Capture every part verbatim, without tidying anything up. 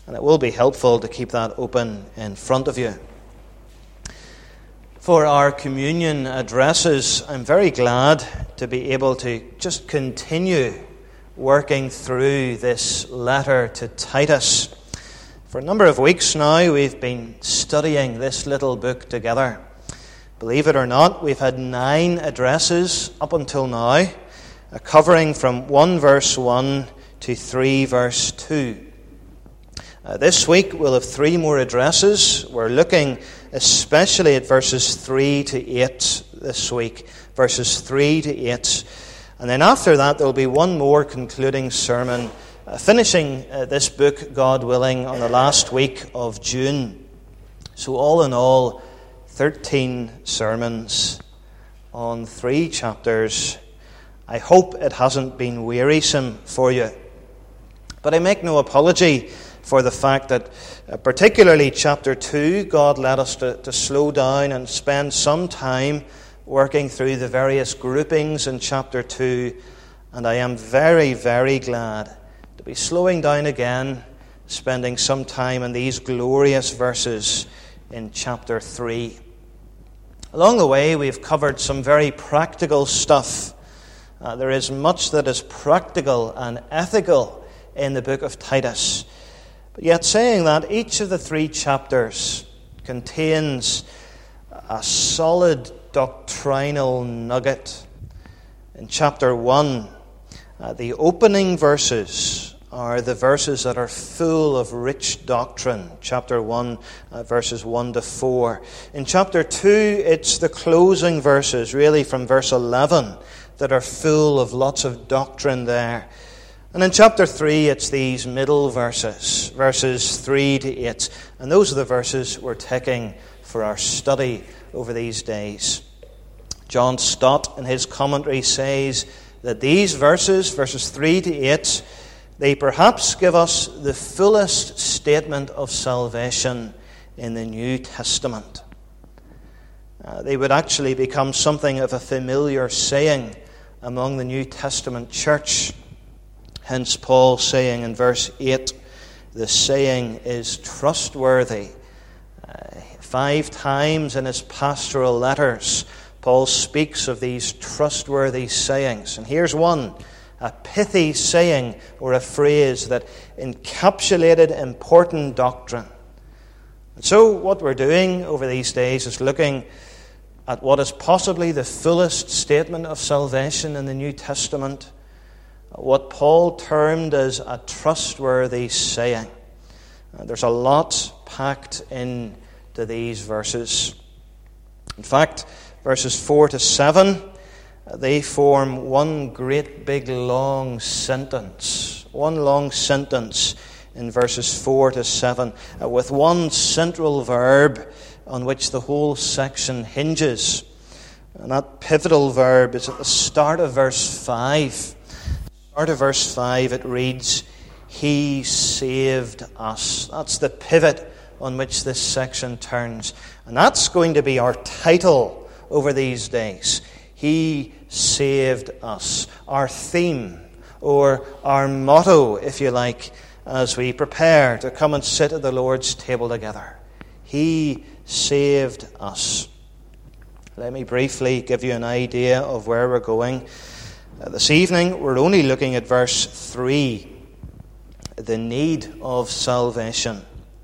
And it will be helpful to keep that open in front of you. For our communion addresses, I'm very glad to be able to just continue working through this letter to Titus. For a number of weeks now, we've been studying this little book together. Believe it or not, we've had nine addresses up until now, covering from one verse one to three verse two. Uh, this week we'll have three more addresses. We're looking especially at verses three to eight this week. Verses three to eight. And then after that there'll be one more concluding sermon, uh, finishing uh, this book, God willing, on the last week of June. So all in all, thirteen sermons on three chapters. I hope it hasn't been wearisome for you. But I make no apology for the fact that uh, particularly chapter two, God led us to, to slow down and spend some time working through the various groupings in chapter two. And I am very, very glad to be slowing down again, spending some time in these glorious verses in chapter three. Along the way, we've covered some very practical stuff. Uh, there is much that is practical and ethical in the book of Titus. But yet, saying that, each of the three chapters contains a solid doctrinal nugget. In chapter one, uh, the opening verses are the verses that are full of rich doctrine. Chapter one, uh, verses one to four. In chapter two, it's the closing verses, really from verse eleven, that are full of lots of doctrine there. And in chapter three, it's these middle verses, verses three to eight. And those are the verses we're taking for our study over these days. John Stott, in his commentary, says that these verses, verses three to eight, they perhaps give us the fullest statement of salvation in the New Testament. Uh, they would actually become something of a familiar saying among the New Testament church. Hence Paul saying in verse eight, the saying is trustworthy. Uh, five times in his pastoral letters, Paul speaks of these trustworthy sayings. And here's one, a pithy saying or a phrase that encapsulated important doctrine. And so what we're doing over these days is looking at what is possibly the fullest statement of salvation in the New Testament, what Paul termed as a trustworthy saying. Uh, there's a lot packed into these verses. In fact, verses four to seven, uh, they form one great big long sentence. One long sentence in verses four to seven, uh, with one central verb on which the whole section hinges. And that pivotal verb is at the start of verse five. Start of verse five, it reads, He saved us. That's the pivot on which this section turns. And that's going to be our title over these days. He saved us. Our theme, or our motto, if you like, as we prepare to come and sit at the Lord's table together. He saved us. Let me briefly give you an idea of where we're going. Uh, this evening, we're only looking at verse three, the need of salvation.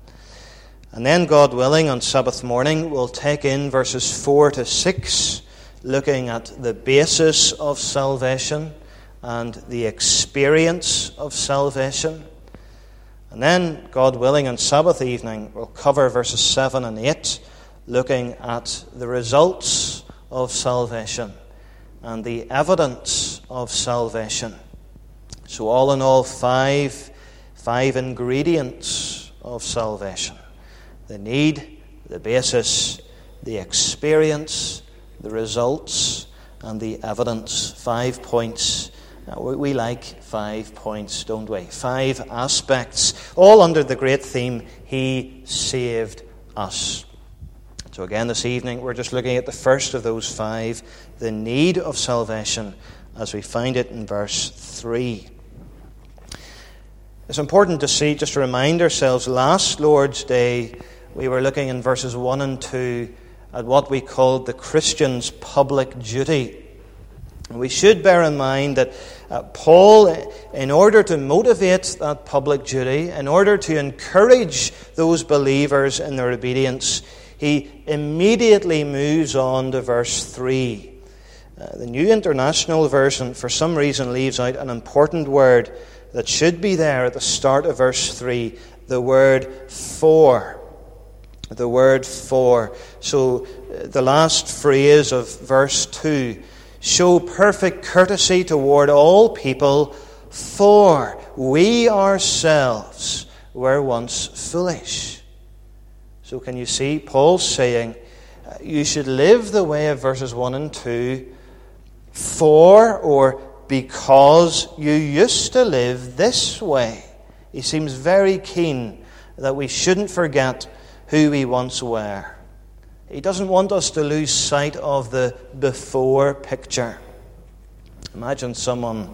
And then, God willing, on Sabbath morning, we'll take in verses four to six, looking at the basis of salvation and the experience of salvation. And then, God willing, on Sabbath evening, we'll cover verses seven and eight, looking at the results of salvation and the evidence of salvation. So all in all, five, five ingredients of salvation. The need, the basis, the experience, the results, and the evidence. Five points. Now, we, we like five points, don't we? Five aspects, all under the great theme, He saved us. So again, this evening, we're just looking at the first of those five, the need of salvation, as we find it in verse three. It's important to see, just to remind ourselves, last Lord's Day we were looking in verses one and two at what we called the Christian's public duty. And we should bear in mind that uh, Paul, in order to motivate that public duty, in order to encourage those believers in their obedience, he immediately moves on to verse three. Uh, the New International Version, for some reason, leaves out an important word that should be there at the start of verse three, the word for. The word for. So uh, the last phrase of verse two, show perfect courtesy toward all people, for we ourselves were once foolish. So can you see Paul's saying, uh, you should live the way of verses one and two, for or because you used to live this way. He seems very keen that we shouldn't forget who we once were. He doesn't want us to lose sight of the before picture. Imagine someone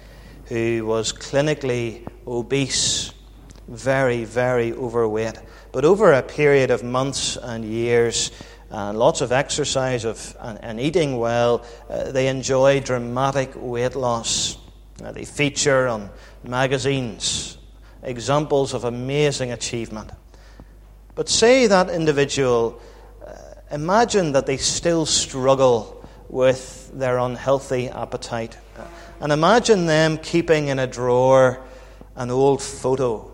who was clinically obese, very, very overweight, but over a period of months and years, and lots of exercise of, and, and eating well, uh, they enjoy dramatic weight loss. Uh, they feature on magazines examples of amazing achievement. But say that individual, uh, imagine that they still struggle with their unhealthy appetite. Uh, and imagine them keeping in a drawer an old photo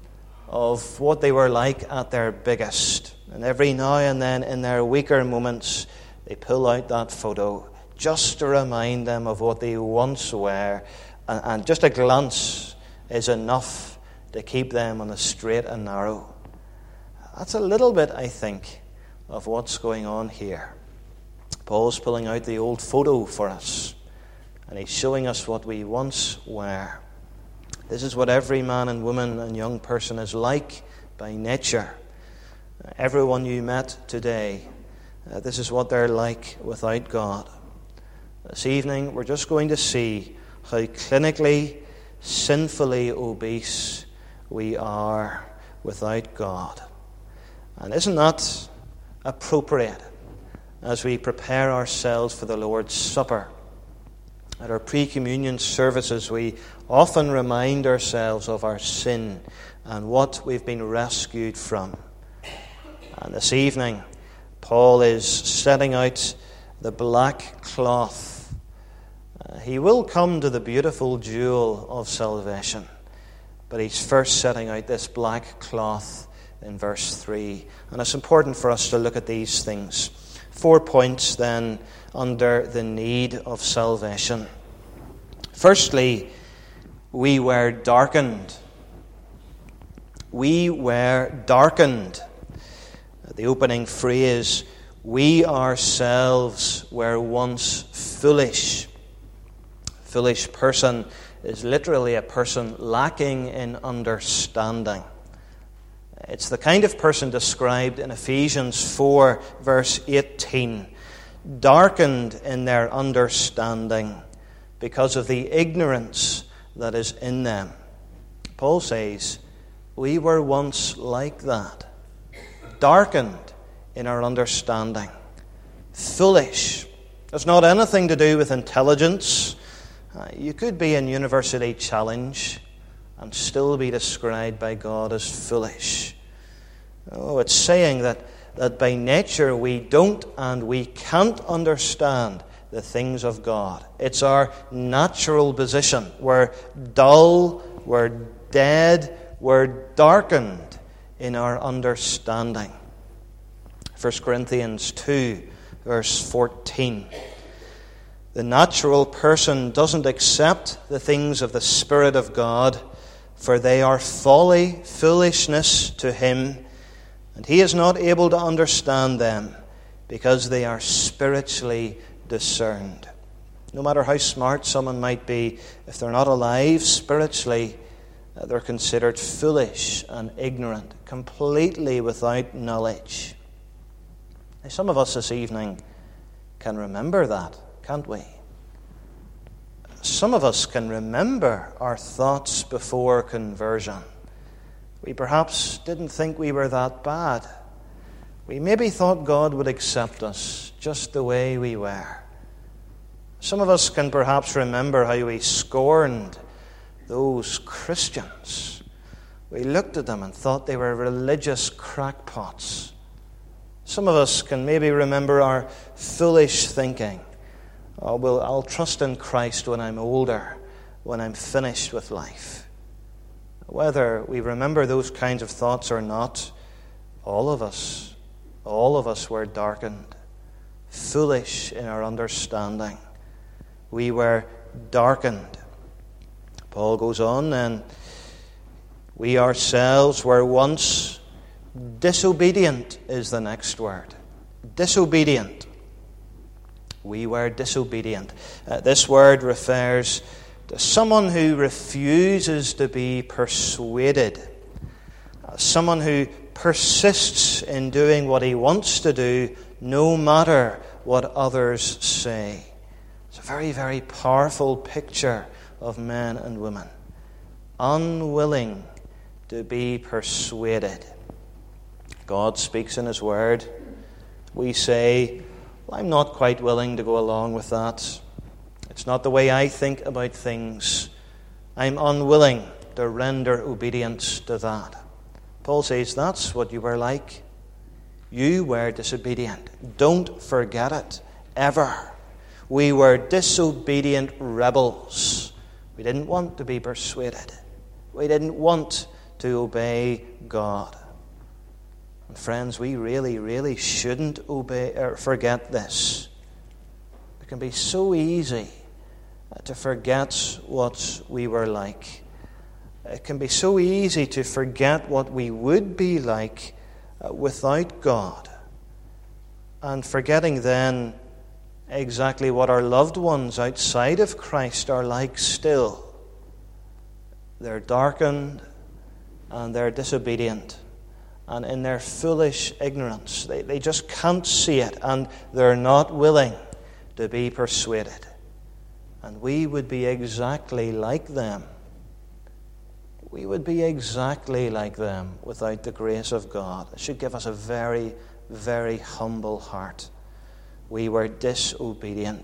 of what they were like at their biggest. And every now and then, in their weaker moments, they pull out that photo just to remind them of what they once were. And, and just a glance is enough to keep them on the straight and narrow. That's a little bit, I think, of what's going on here. Paul's pulling out the old photo for us, and he's showing us what we once were. This is what every man and woman and young person is like by nature. Everyone you met today, uh, this is what they're like without God. This evening, we're just going to see how clinically, sinfully obese we are without God. And isn't that appropriate as we prepare ourselves for the Lord's Supper? At our pre-communion services, we often remind ourselves of our sin and what we've been rescued from. And this evening, Paul is setting out the black cloth. Uh, he will come to the beautiful jewel of salvation, but he's first setting out this black cloth in verse three. And it's important for us to look at these things. Four points then under the need of salvation. Firstly, we were darkened. We were darkened. The opening phrase, we ourselves were once foolish. Foolish person is literally a person lacking in understanding. It's the kind of person described in Ephesians four, verse eighteen, darkened in their understanding because of the ignorance that is in them. Paul says, we were once like that. Darkened in our understanding. Foolish. It's not anything to do with intelligence. Uh, you could be in University Challenge and still be described by God as foolish. Oh, it's saying that, that by nature we don't and we can't understand the things of God. It's our natural position. We're dull, we're dead, we're darkened in our understanding. First Corinthians two, verse fourteen. The natural person doesn't accept the things of the Spirit of God, for they are folly, foolishness to him, and he is not able to understand them, because they are spiritually discerned. No matter how smart someone might be, if they're not alive spiritually, they're considered foolish and ignorant, completely without knowledge. Now, some of us this evening can remember that, can't we? some of us can remember our thoughts before conversion. We perhaps didn't think we were that bad. We maybe thought God would accept us just the way we were. Some of us can perhaps remember how we scorned those Christians. We looked at them and thought they were religious crackpots. Some of us can maybe remember our foolish thinking. Oh, well, I'll trust in Christ when I'm older, when I'm finished with life. Whether we remember those kinds of thoughts or not, all of us, all of us were darkened, foolish in our understanding. We were darkened. Paul goes on then, we ourselves were once disobedient is the next word. Disobedient. We were disobedient. Uh, this word refers to someone who refuses to be persuaded. Uh, someone who persists in doing what he wants to do, no matter what others say. It's a very, very powerful picture of men and women. Unwilling to be persuaded. God speaks in His Word. We say, well, I'm not quite willing to go along with that. It's not the way I think about things. I'm unwilling to render obedience to that. Paul says that's what you were like. You were disobedient. Don't forget it, ever. We were disobedient rebels. We didn't want to be persuaded. We didn't want to obey God. And friends, we really, really shouldn't obey or forget this. It can be so easy to forget what we were like. It can be so easy to forget what we would be like without God. And forgetting then exactly what our loved ones outside of Christ are like still. They're darkened and they're disobedient. And in their foolish ignorance, they, they just can't see it, and they're not willing to be persuaded. And we would be exactly like them. We would be exactly like them without the grace of God. It should give us a very, very humble heart. We were disobedient.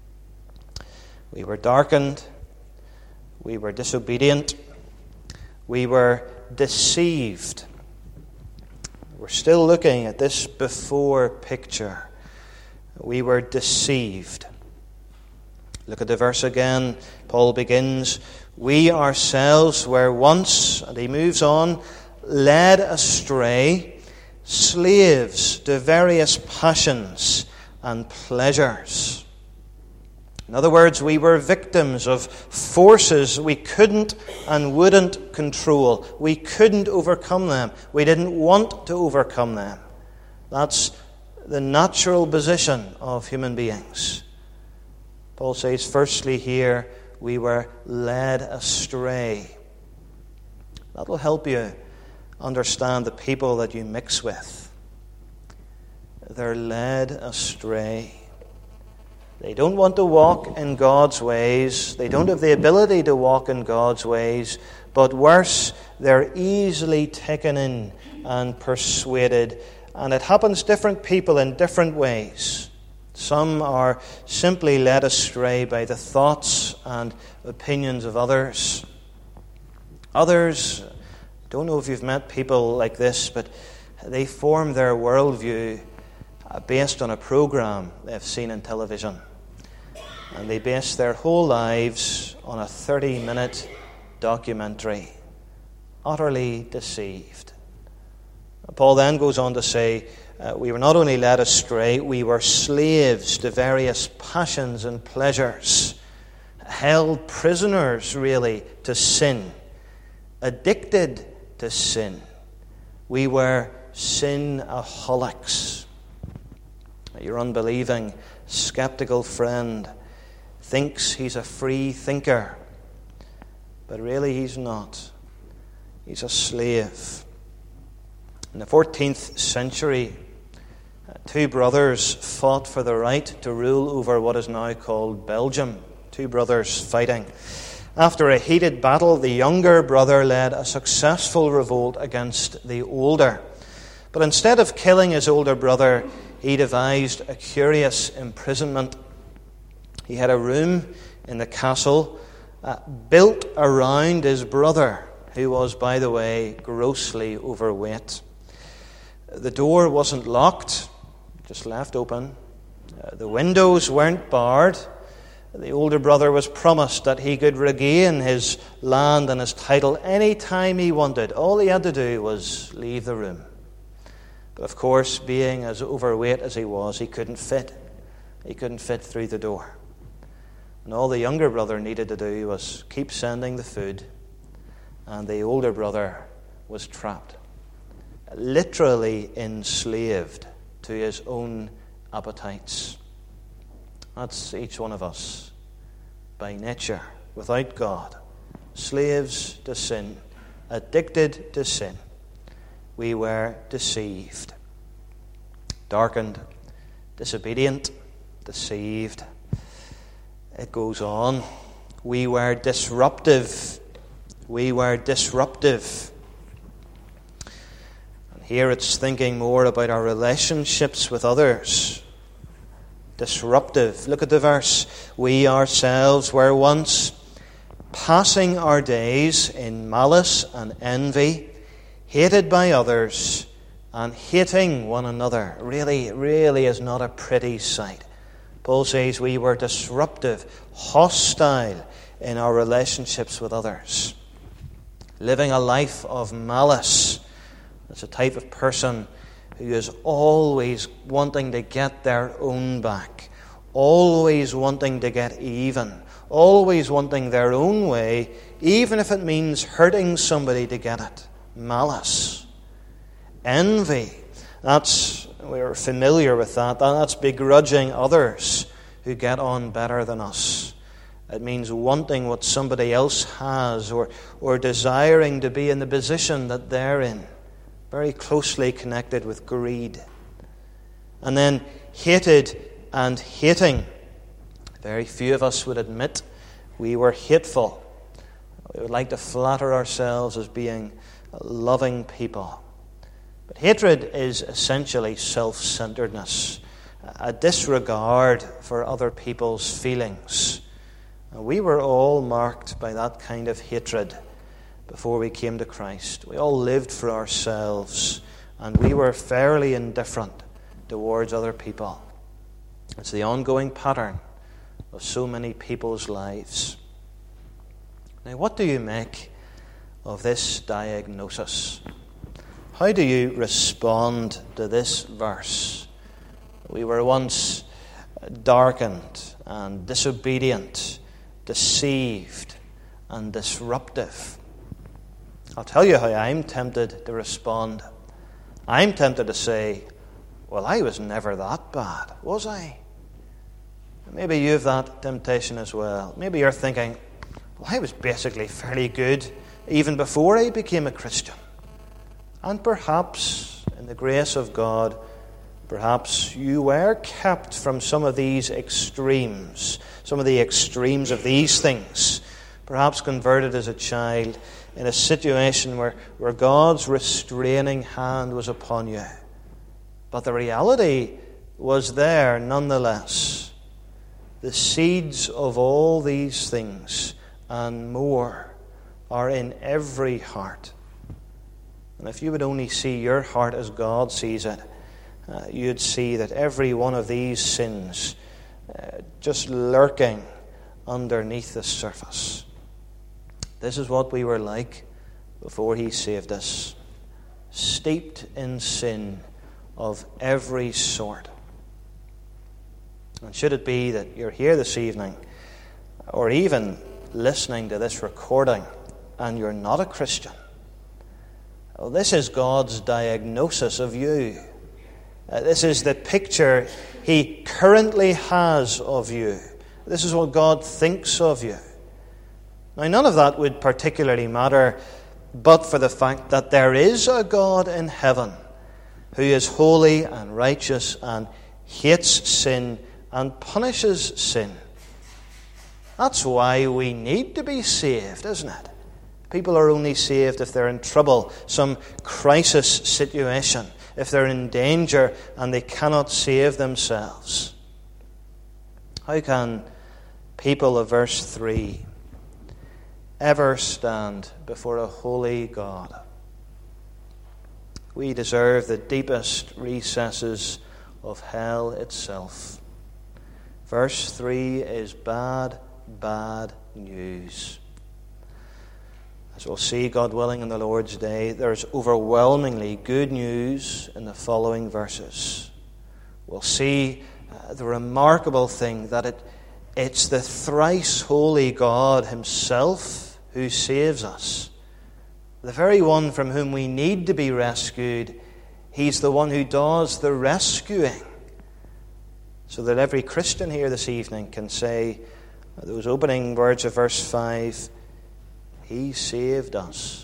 We were darkened. We were disobedient. We were deceived. We're still looking at this before picture. We were deceived. Look at the verse again. Paul begins, we ourselves were once, and he moves on, led astray, slaves to various passions and pleasures. In other words, we were victims of forces we couldn't and wouldn't control. We couldn't overcome them. We didn't want to overcome them. That's the natural position of human beings. Paul says, firstly here, we were led astray. That'll help you understand the people that you mix with. They're led astray. They don't want to walk in God's ways. They don't have the ability to walk in God's ways. But worse, they're easily taken in and persuaded. And it happens to different people in different ways. Some are simply led astray by the thoughts and opinions of others. Others, I don't know if you've met people like this, but they form their worldview based on a program they've seen in television. And they base their whole lives on a thirty-minute documentary. Utterly deceived. Paul then goes on to say, uh, we were not only led astray, we were slaves to various passions and pleasures. Held prisoners, really, to sin. Addicted to sin. We were sin-aholics. Your unbelieving, skeptical friend thinks he's a free thinker, but really he's not. He's a slave. In the fourteenth century, two brothers fought for the right to rule over what is now called Belgium. two brothers fighting. After a heated battle, the younger brother led a successful revolt against the older. But instead of killing his older brother, he devised a curious imprisonment. He had a room in the castle uh, built around his brother, who was, by the way, grossly overweight. The door wasn't locked, just left open. Uh, the windows weren't barred. The older brother was promised that he could regain his land and his title any time he wanted. All he had to do was leave the room. But of course, being as overweight as he was, he couldn't fit. He couldn't fit through the door. And all the younger brother needed to do was keep sending the food, and the older brother was trapped, literally enslaved to his own appetites. That's each one of us, by nature, without God, slaves to sin, addicted to sin. We were deceived, darkened, disobedient, deceived. It goes on. We were disruptive. We were disruptive. And here it's thinking more about our relationships with others. Disruptive. Look at the verse. We ourselves were once passing our days in malice and envy, hated by others, and hating one another. Really, really is not a pretty sight. Paul says we were disruptive, hostile in our relationships with others. Living a life of malice. That's a type of person who is always wanting to get their own back, always wanting to get even, always wanting their own way, even if it means hurting somebody to get it. Malice. Envy. That's, we're familiar with that. That's begrudging others who get on better than us. It means wanting what somebody else has, or, or desiring to be in the position that they're in. Very closely connected with greed. And then hated and hating. Very few of us would admit we were hateful. We would like to flatter ourselves as being loving people. But hatred is essentially self-centeredness, a disregard for other people's feelings. And we were all marked by that kind of hatred before we came to Christ. We all lived for ourselves, and we were fairly indifferent towards other people. It's the ongoing pattern of so many people's lives. Now, what do you make of this diagnosis? How do you respond to this verse? We were once darkened and disobedient, deceived and disruptive. I'll tell you how I'm tempted to respond. I'm tempted to say, well, I was never that bad, was I? Maybe you have that temptation as well. Maybe you're thinking, well, I was basically fairly good even before I became a Christian. And perhaps, in the grace of God, perhaps you were kept from some of these extremes, some of the extremes of these things. Perhaps converted as a child in a situation where, where God's restraining hand was upon you. But the reality was there nonetheless. The seeds of all these things and more are in every heart. And if you would only see your heart as God sees it, uh, you'd see that every one of these sins uh, just lurking underneath the surface. This is what we were like before He saved us, steeped in sin of every sort. And should it be that you're here this evening, or even listening to this recording, and you're not a Christian, well, this is God's diagnosis of you. Uh, this is the picture He currently has of you. This is what God thinks of you. Now, none of that would particularly matter but for the fact that there is a God in heaven who is holy and righteous and hates sin and punishes sin. That's why we need to be saved, isn't it? People are only saved if they're in trouble, some crisis situation, if they're in danger and they cannot save themselves. How can people of verse three ever stand before a holy God? We deserve the deepest recesses of hell itself. Verse three is bad, bad news. As we'll see, God willing, in the Lord's day, there's overwhelmingly good news in the following verses. We'll see uh, the remarkable thing that it, it's the thrice holy God himself who saves us. The very one from whom we need to be rescued, he's the one who does the rescuing. So that every Christian here this evening can say, those opening words of verse five, he saved us.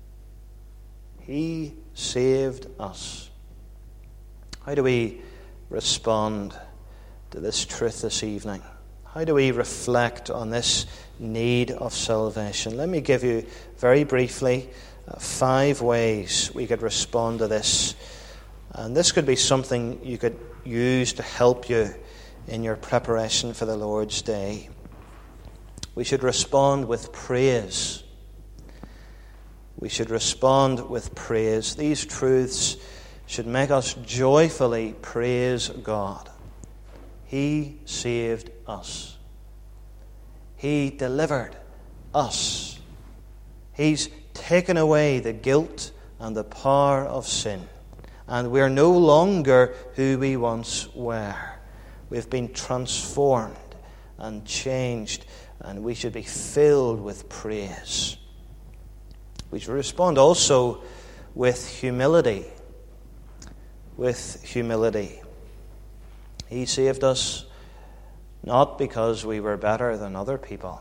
He saved us. How do we respond to this truth this evening? How do we reflect on this need of salvation? Let me give you very briefly uh, five ways we could respond to this. And this could be something you could use to help you in your preparation for the Lord's day. We should respond with praise. We should respond with praise. These truths should make us joyfully praise God. He saved us. He delivered us. He's taken away the guilt and the power of sin. And we're no longer who we once were. We've been transformed and changed, and we should be filled with praise. We should respond also with humility. With humility. He saved us not because we were better than other people.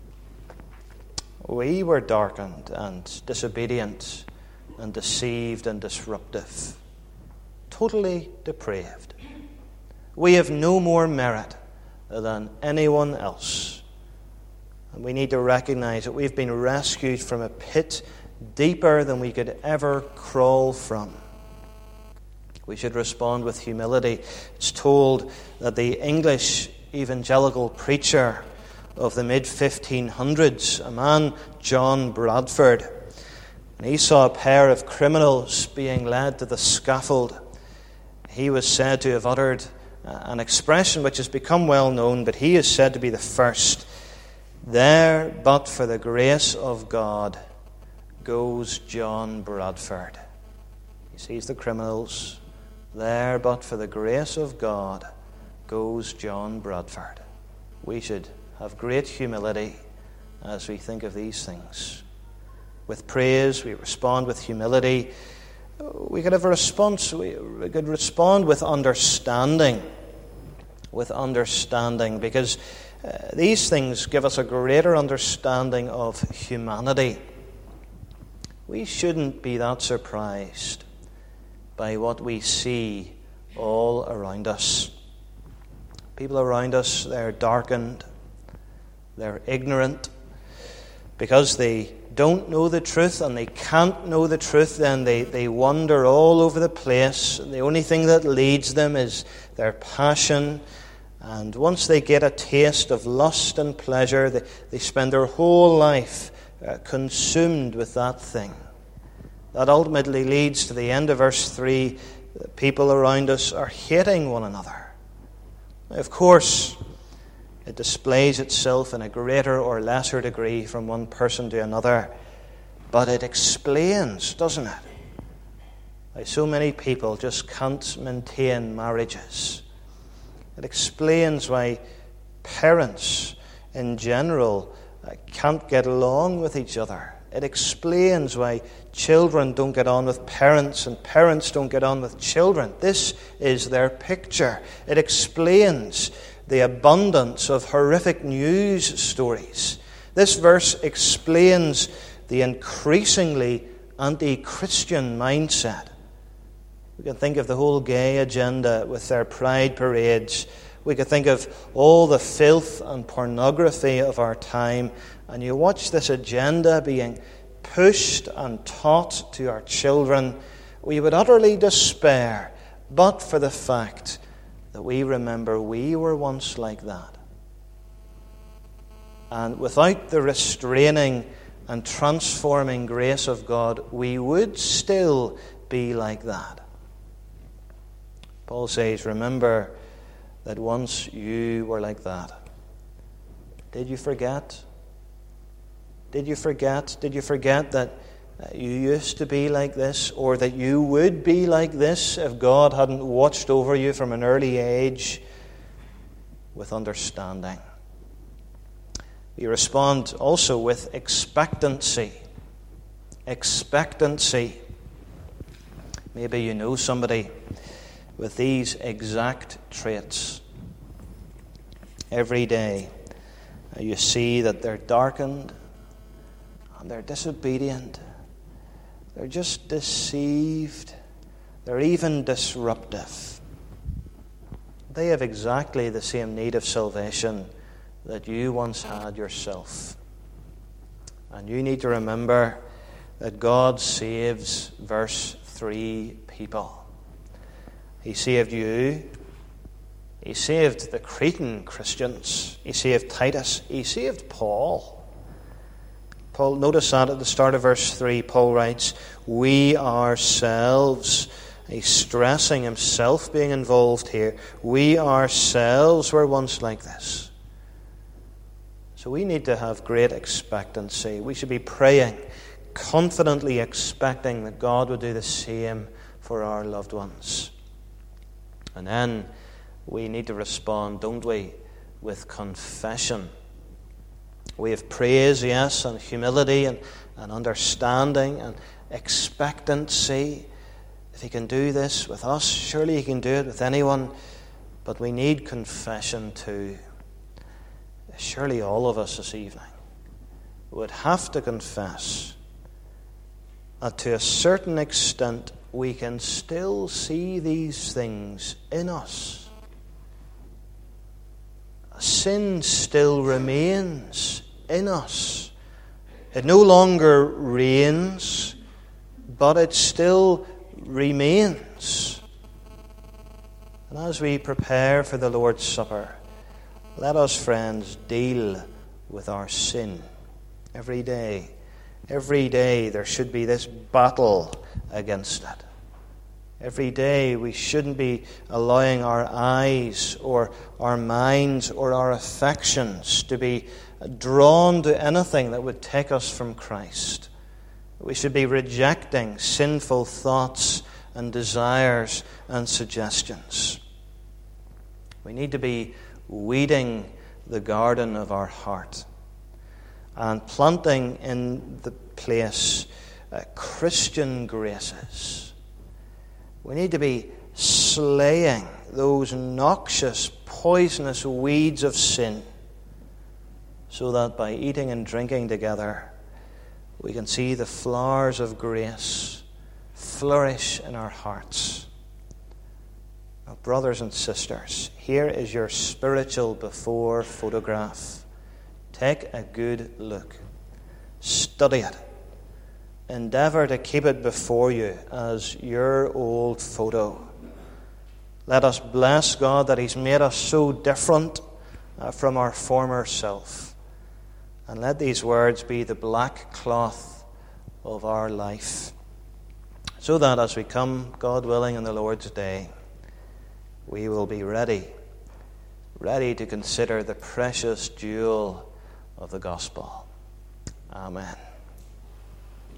We were darkened and disobedient and deceived and disruptive. Totally depraved. We have no more merit than anyone else. And we need to recognize that we've been rescued from a pit deeper than we could ever crawl from. We should respond with humility. It's told that the English evangelical preacher of the mid fifteen hundreds, a man, John Bradford, and he saw a pair of criminals being led to the scaffold. He was said to have uttered an expression which has become well known, but he is said to be the first. There, but for the grace of God, goes John Bradford. He sees the criminals. There, but for the grace of God, goes John Bradford. We should have great humility as we think of these things. With praise, we respond with humility. We could have a response. We could respond with understanding. With understanding, because uh, these things give us a greater understanding of humanity. We shouldn't be that surprised by what we see all around us. People around us, they're darkened, they're ignorant, because they don't know the truth and they can't know the truth, then they, they wander all over the place. The only thing that leads them is their passion. And once they get a taste of lust and pleasure, they, they spend their whole life uh, consumed with that thing. That ultimately leads to the end of verse three. The people around us are hating one another. Of course, it displays itself in a greater or lesser degree from one person to another. But it explains, doesn't it, why so many people just can't maintain marriages. It explains why parents in general can't get along with each other. It explains why children don't get on with parents and parents don't get on with children. This is their picture. It explains the abundance of horrific news stories. This verse explains the increasingly anti-Christian mindset. We can think of the whole gay agenda with their pride parades, We could think of all the filth and pornography of our time, and you watch this agenda being pushed and taught to our children. We would utterly despair, but for the fact that we remember we were once like that. And without the restraining and transforming grace of God, we would still be like that. Paul says, remember that once you were like that. Did you forget? Did you forget? Did you forget that you used to be like this, or that you would be like this if God hadn't watched over you from an early age with understanding? We respond also with expectancy. Expectancy. Maybe you know somebody with these exact traits. Every day you see that they're darkened and they're disobedient. They're just deceived. They're even disruptive. They have exactly the same need of salvation that you once had yourself. And you need to remember that God saves, verse three, people. He saved you. He saved the Cretan Christians. He saved Titus. He saved Paul. Paul, notice that at the start of verse three, Paul writes, we ourselves, he's stressing himself being involved here, we ourselves were once like this. So we need to have great expectancy. We should be praying, confidently expecting that God would do the same for our loved ones. And then we need to respond, don't we, with confession. We have praise, yes, and humility and, and understanding and expectancy. If he can do this with us, surely he can do it with anyone. But we need confession too. Surely all of us this evening would have to confess that to a certain extent we can still see these things in us. Sin still remains in us. It no longer reigns, but it still remains. And as we prepare for the Lord's Supper, let us, friends, deal with our sin every day. Every day there should be this battle against it. Every day we shouldn't be allowing our eyes or our minds or our affections to be drawn to anything that would take us from Christ. We should be rejecting sinful thoughts and desires and suggestions. We need to be weeding the garden of our heart and planting in the place uh, Christian graces. We need to be slaying those noxious, poisonous weeds of sin so that by eating and drinking together we can see the flowers of grace flourish in our hearts. Now, brothers and sisters, here is your spiritual before photograph. Take a good look. Study it. Endeavour to keep it before you as your old photo. Let us bless God that He's made us so different uh, from our former self. And let these words be the black cloth of our life, so that as we come, God willing, on the Lord's Day, we will be ready, ready to consider the precious jewel of the gospel. Amen.